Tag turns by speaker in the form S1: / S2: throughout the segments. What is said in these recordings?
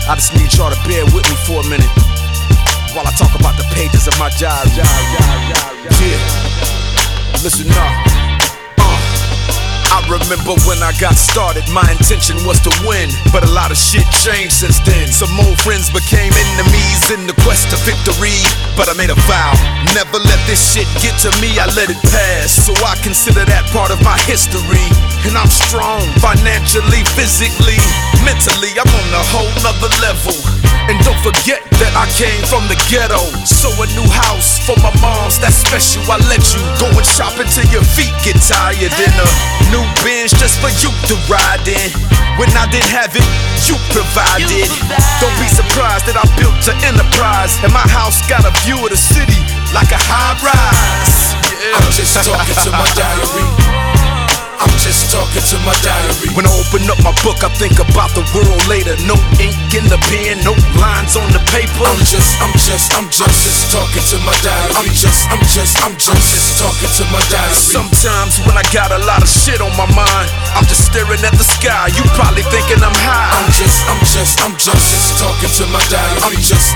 S1: I just need y'all to bear with me for a minute while I talk about the pages of my diary. Yeah, listen up. I remember when I got started, my intention was to win, but a lot of shit changed since then. Some old friends became enemies in the quest to victory, but I made a vow, never let this shit get to me. I let it pass, so I consider that part of my history. And I'm strong, financially, physically, mentally, I'm on a whole nother level. And don't forget that I came from the ghetto, so a new house for my moms, that's special. I let you go and shop until your feet get tired, and a new Benz just for you to ride in. When I didn't have it, you provided. Don't be surprised that I built an enterprise, and my house got a view of the city like a high rise. Yeah.
S2: I'm just talking to my diary. I'm just talking to my diary.
S1: When I open up my book, I think about the world later. No ink in the pen, no lines on the paper.
S2: I'm just talking to my diary. I'm just talking to my diary.
S1: Sometimes when I got a lot of shit on my mind, I'm just staring at the sky. You probably thinking I'm high.
S2: I'm just talking to my diary. I'm just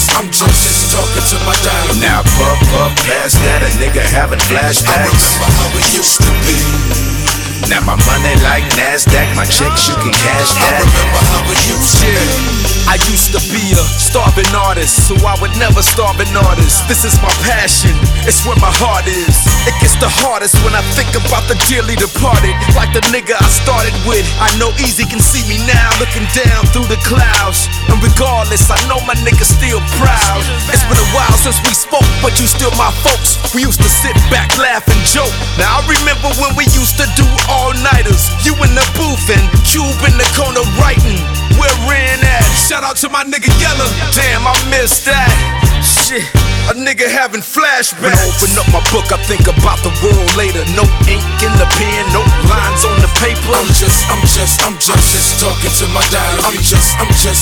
S2: talking to my diary.
S3: Now puff past that, a nigga having flashbacks.
S2: I remember how it used to be.
S3: Now my money like NASDAQ, my checks you can cash
S2: I
S3: that.
S2: remember how it used to be.
S1: I used to be a starving artist, so I would never starve an artist. This is my passion, it's where my heart is. It gets the hardest when I think about the dearly departed, like the nigga I started with. I know Easy can see me now, looking down through the clouds. And regardless, I know my nigga's still proud. It's been a while since we spoke, but you still my folks. We used to sit back, laugh and joke. Now I remember when we used to do all-nighters. You in the booth and Cube in the corner writing. Where Ren at? Shout out to my nigga Yella. Damn, I missed that. Shit, a nigga having flashbacks. When I open up my book, I think about the world later. No ink in the pen, no lines on the paper.
S2: I'm just talking to my diary. I'm just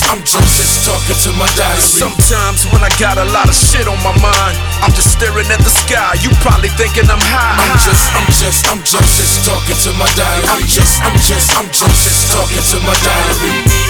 S2: talking to my diary.
S1: Sometimes when I got a lot of shit on my mind, I'm just staring at the sky. You probably thinking I'm high.
S2: I'm just talking to my diary. I'm just talking to my diary.